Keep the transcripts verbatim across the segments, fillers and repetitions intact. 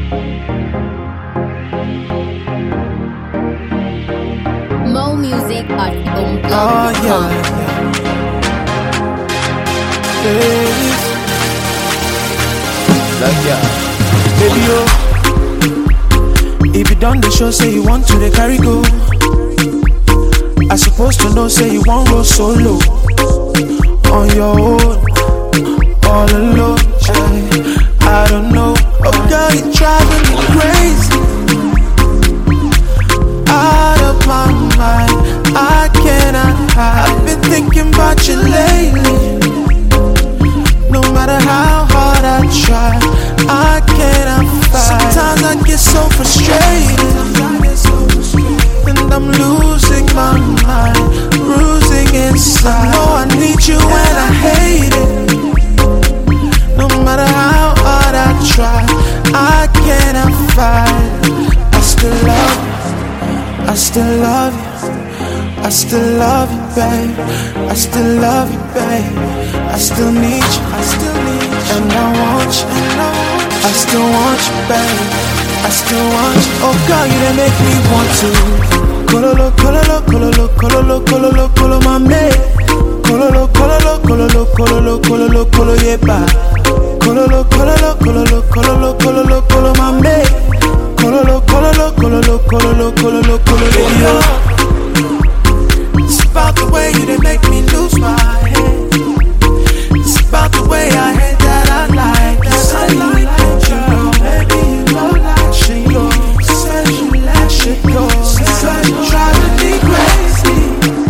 Mo music at Oh yeah, yeah. Like yeah, baby yo. If you done the show, say you want to the carry go. I supposed to know, say you won't go solo on your own, all alone. I don't know. Oh girl, you're driving me crazy, out of my mind. I cannot hide. I've been thinking about you lately. No matter how hard I try, I cannot fight. Sometimes I get so frustrated, and I'm losing my mind, bruising inside. I know I need you and I hate it. No matter how hard I try, I cannot fight. I still love you, I still love you, I still love you, babe. I still love you, babe. I still need you, I still need you, and I want you, and I want you. I still want you, babe. I still want you. Oh girl, you done make me want to. Kololo, kololo, kololo, kololo, kololo, kolo, my man. Kololo, kololo, kololo, kololo, kololo, kolo, yeba. Kololo, kololo, kololo, kololo, kololo, kolo, my man. Kololo, kololo, kololo, kololo, kololo, kolo, yeba. It's about the way you done make me lose my head. It's about the way I hate that I like that. I like that you know, baby, you know that she goes. Said you let shit go. Said you driving me crazy,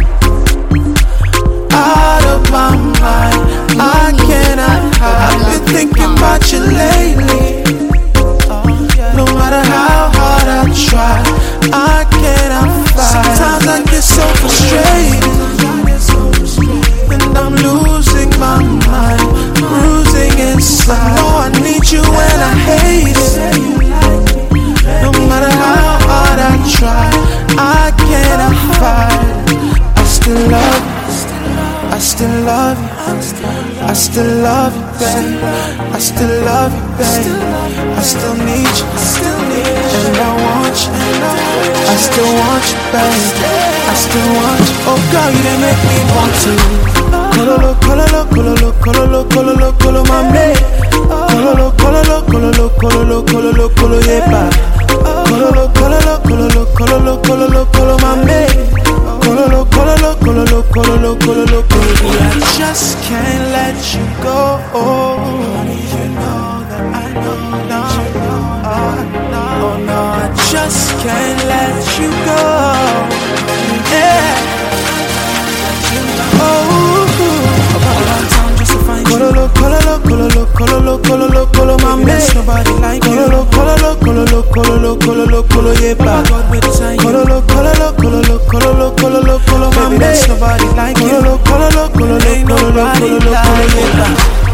out of my mind. I cannot hide. I've been thinking about you lately. No matter how hard I try, I cannot fight. Sometimes I get so frustrated, and I'm losing my mind, bruising inside. No, I need you and I hate it. No matter how hard I try, I cannot fight. I still love you, I still love you, I still love you, babe. I still love you, babe. I still need you, and I want you. I still want you, babe. I still want you. Oh girl, you done make me want to. Kololo, kololo, kololo, kololo, kololo, kolo, my man. Kololo, kololo, kololo, kololo, kololo, kolo, yeba. Kololo, kololo, kololo, kololo, kololo, kolo, my man. Kololo, kololo, kololo, kololo, kololo, kolo. I just can't let you go. Honey, you know that I know, no, oh, no, oh no, I just can't let you go. Yeah. Kololo, kololo, kololo, kololo, kololo, kolo, my man. Nobody like you. Kololo, kololo, kololo, kololo, kololo, kolo, yeba. Kololo, kololo, kololo, kololo, kololo, kolo, my man. Nobody like you. Kololo, kololo, kololo, kololo, kololo, kolo, yeba.